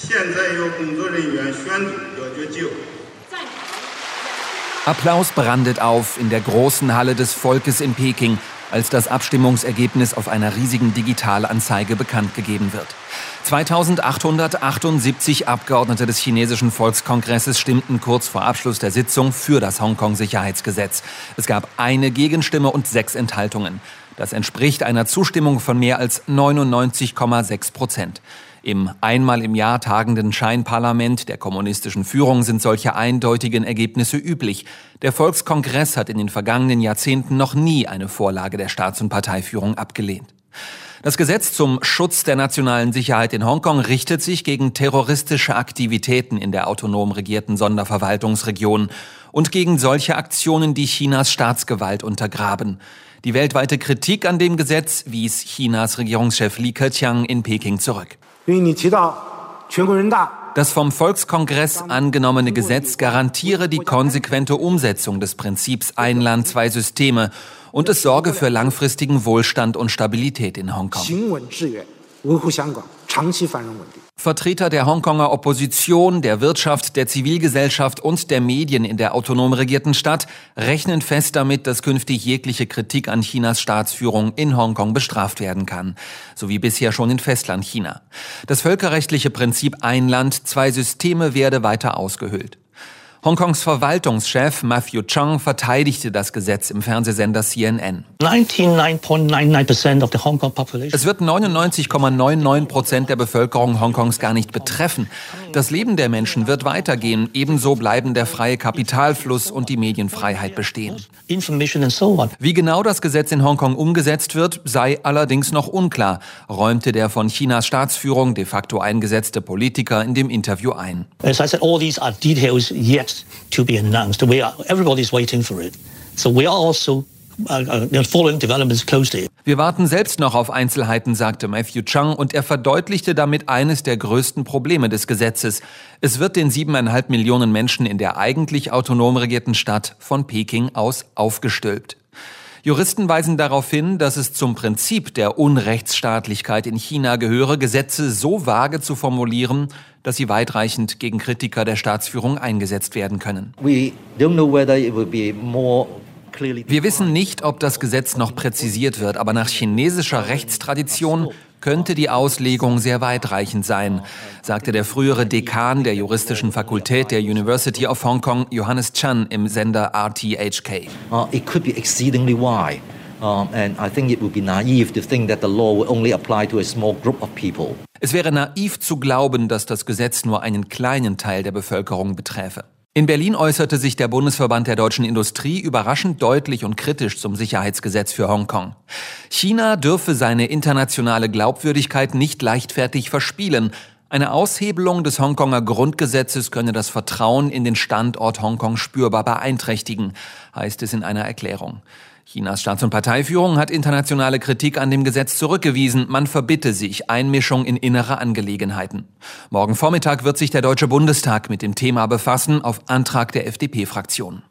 Applaus brandet auf in der großen Halle des Volkes in Peking, als das Abstimmungsergebnis auf einer riesigen Digitalanzeige bekannt gegeben wird. 2878 Abgeordnete des chinesischen Volkskongresses stimmten kurz vor Abschluss der Sitzung für das Hongkong-Sicherheitsgesetz. Es gab eine Gegenstimme und 6 Enthaltungen. Das entspricht einer Zustimmung von mehr als 99,6%. Im einmal im Jahr tagenden Scheinparlament der kommunistischen Führung sind solche eindeutigen Ergebnisse üblich. Der Volkskongress hat in den vergangenen Jahrzehnten noch nie eine Vorlage der Staats- und Parteiführung abgelehnt. Das Gesetz zum Schutz der nationalen Sicherheit in Hongkong richtet sich gegen terroristische Aktivitäten in der autonom regierten Sonderverwaltungsregion und gegen solche Aktionen, die Chinas Staatsgewalt untergraben. Die weltweite Kritik an dem Gesetz wies Chinas Regierungschef Li Keqiang in Peking zurück. Das vom Volkskongress angenommene Gesetz garantiere die konsequente Umsetzung des Prinzips Ein Land, zwei Systeme und es sorge für langfristigen Wohlstand und Stabilität in Hongkong. Vertreter der Hongkonger Opposition, der Wirtschaft, der Zivilgesellschaft und der Medien in der autonom regierten Stadt rechnen fest damit, dass künftig jegliche Kritik an Chinas Staatsführung in Hongkong bestraft werden kann, so wie bisher schon in Festlandchina. Das völkerrechtliche Prinzip Ein Land, zwei Systeme werde weiter ausgehöhlt. Hongkongs Verwaltungschef Matthew Cheung verteidigte das Gesetz im Fernsehsender CNN. 99.99% of the Hong Kong population. Es wird 99,99% der Bevölkerung Hongkongs gar nicht betreffen. Das Leben der Menschen wird weitergehen. Ebenso bleiben der freie Kapitalfluss und die Medienfreiheit bestehen. Information and so on. Wie genau das Gesetz in Hongkong umgesetzt wird, sei allerdings noch unklar, räumte der von Chinas Staatsführung de facto eingesetzte Politiker in dem Interview ein. As I said, all these are details yet to be announced. Everybody's waiting for it. So we are also following developments closely. Wir warten selbst noch auf Einzelheiten, sagte Matthew Cheung, und er verdeutlichte damit eines der größten Probleme des Gesetzes. Es wird den 7,5 Millionen Menschen in der eigentlich autonom regierten Stadt von Peking aus aufgestülpt. Juristen weisen darauf hin, dass es zum Prinzip der Unrechtsstaatlichkeit in China gehöre, Gesetze so vage zu formulieren, dass sie weitreichend gegen Kritiker der Staatsführung eingesetzt werden können. Wir wissen nicht, ob das Gesetz noch präzisiert wird, aber nach chinesischer Rechtstradition könnte die Auslegung sehr weitreichend sein, sagte der frühere Dekan der juristischen Fakultät der University of Hong Kong, Johannes Chan, im Sender RTHK. It could be exceedingly wide, and I think it would be naive to think that the law will only apply to a small group of people. Es wäre naiv zu glauben, dass das Gesetz nur einen kleinen Teil der Bevölkerung beträfe. In Berlin äußerte sich der Bundesverband der deutschen Industrie überraschend deutlich und kritisch zum Sicherheitsgesetz für Hongkong. China dürfe seine internationale Glaubwürdigkeit nicht leichtfertig verspielen. Eine Aushebelung des Hongkonger Grundgesetzes könne das Vertrauen in den Standort Hongkong spürbar beeinträchtigen, heißt es in einer Erklärung. Chinas Staats- und Parteiführung hat internationale Kritik an dem Gesetz zurückgewiesen. Man verbitte sich Einmischung in innere Angelegenheiten. Morgen Vormittag wird sich der Deutsche Bundestag mit dem Thema befassen, auf Antrag der FDP-Fraktion.